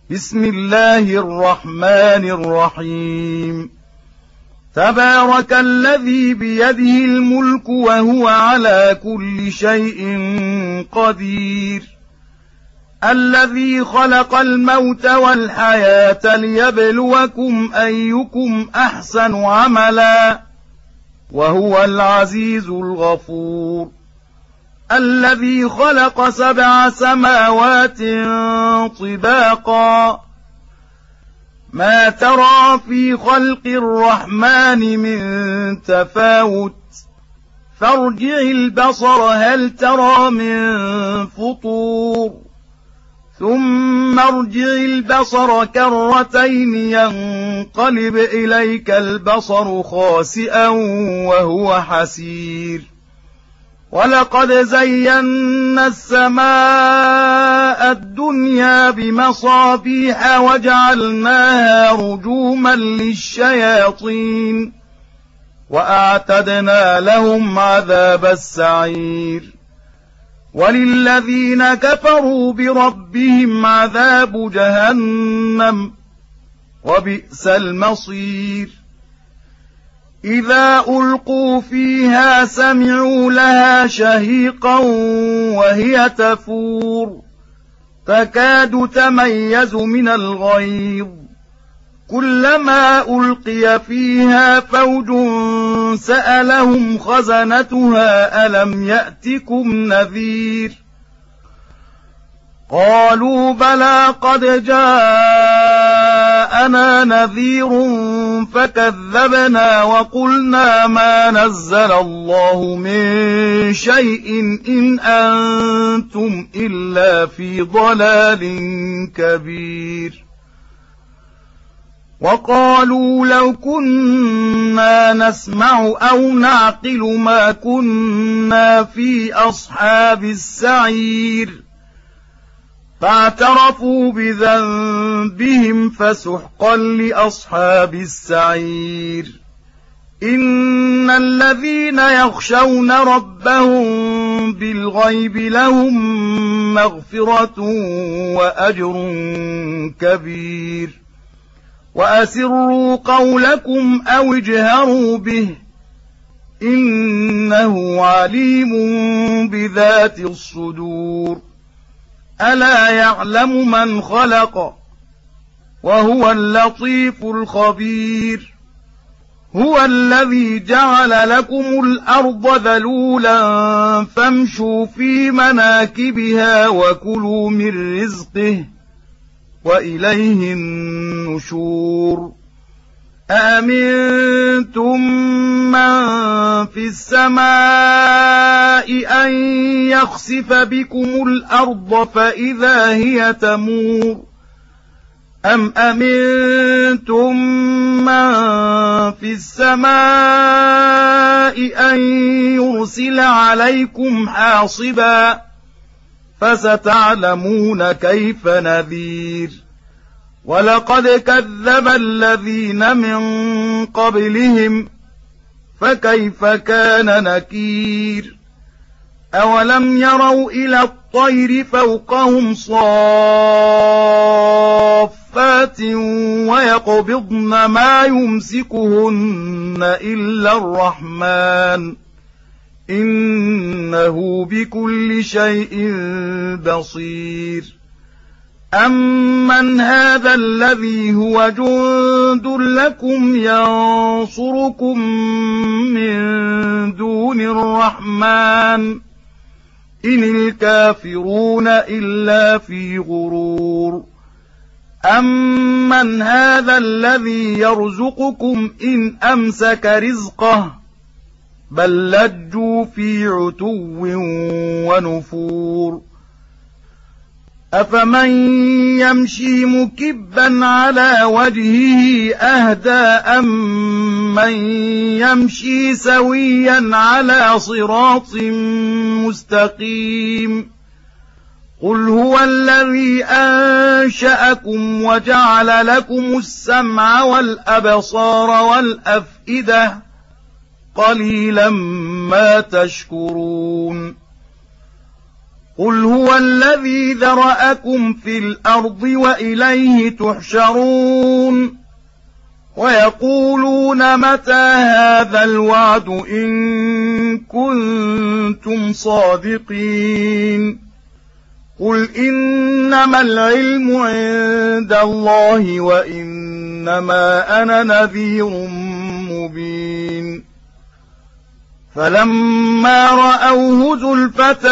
بسم الله الرحمن الرحيم. تبارك الذي بيده الملك وهو على كل شيء قدير، الذي خلق الموت والحياة ليبلوكم أيكم أحسن عملا، وهو العزيز الغفور، الذي خلق 7 سماوات طباقا، ما ترى في خلق الرحمن من تفاوت، فارجع البصر هل ترى من فطور، ثم ارجع البصر كرتين ينقلب إليك البصر خاسئا وهو حسير، ولقد زينا السماء الدنيا بمصابيح وجعلناها رجوما للشياطين، وأعتدنا لهم عذاب السعير، وللذين كفروا بربهم عذاب جهنم، وبئس المصير. إذا ألقوا فيها سمعوا لها شهيقا وهي تفور، تكاد تميز من الغيظ، كلما ألقي فيها فوج سألهم خزنتها ألم يأتكم نذير، قالوا بلى قد جاءنا نذير فكذبنا وقلنا ما نزل الله من شيء إن أنتم إلا في ضلال كبير. وقالوا لو كنا نسمع أو نعقل ما كنا في أصحاب السعير، فاعترفوا بذنبهم فسحقا لأصحاب السعير. إن الذين يخشون ربهم بالغيب لهم مغفرة وأجر كبير. وأسروا قولكم أو اجهروا به إنه عليم بذات الصدور. ألا يعلم من خلق وهو اللطيف الخبير. هو الذي جعل لكم الأرض ذلولا فامشوا في مناكبها وكلوا من رزقه وإليه النشور. أأمنتم من في السماء أن يخسف بكم الأرض فإذا هي تمور، أم أمنتم من في السماء أن يرسل عليكم حاصبا، فستعلمون كيف نذير. ولقد كذب الذين من قبلهم فكيف كان نكير. أولم يروا إلى الطير فوقهم صافات ويقبضن ما يمسكهن إلا الرحمن إنه بكل شيء بصير. أمن هذا الذي هو جند لكم ينصركم من دون الرحمن إن الكافرون إلا في غرور. أمن هذا الذي يرزقكم إن أمسك رزقه بل لجوا في عتو ونفور. أفمن يمشي مكبا على وجهه أهدى أمن يمشي سويا على صراط مستقيم. قل هو الذي أنشأكم وجعل لكم السمع والأبصار والأفئدة قليلا ما تشكرون. قل هو الذي ذرأكم في الأرض وإليه تحشرون ويقولون متى هذا الوعد إن كنتم صادقين قل إنما العلم عند الله وإنما أنا نذير مبين فلما رأوه زلفة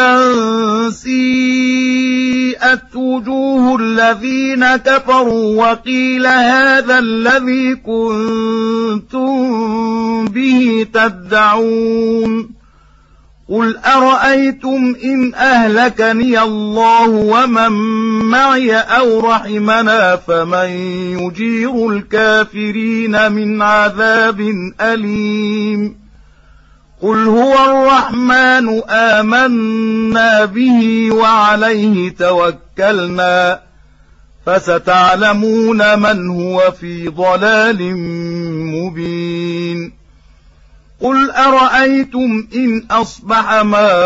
سيئت وجوه الذين كفروا وقيل هذا الذي كنتم به تدعون قل أرأيتم إن أهلكني الله ومن معي أو رحمنا فمن يجير الكافرين من عذاب أليم قل هو الرحمن آمنا به وعليه توكلنا فستعلمون من هو في ضلال مبين قل أرأيتم إن أصبح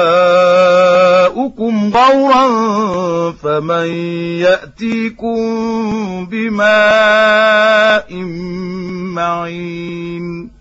ماؤكم غورا فمن يأتيكم بماء معين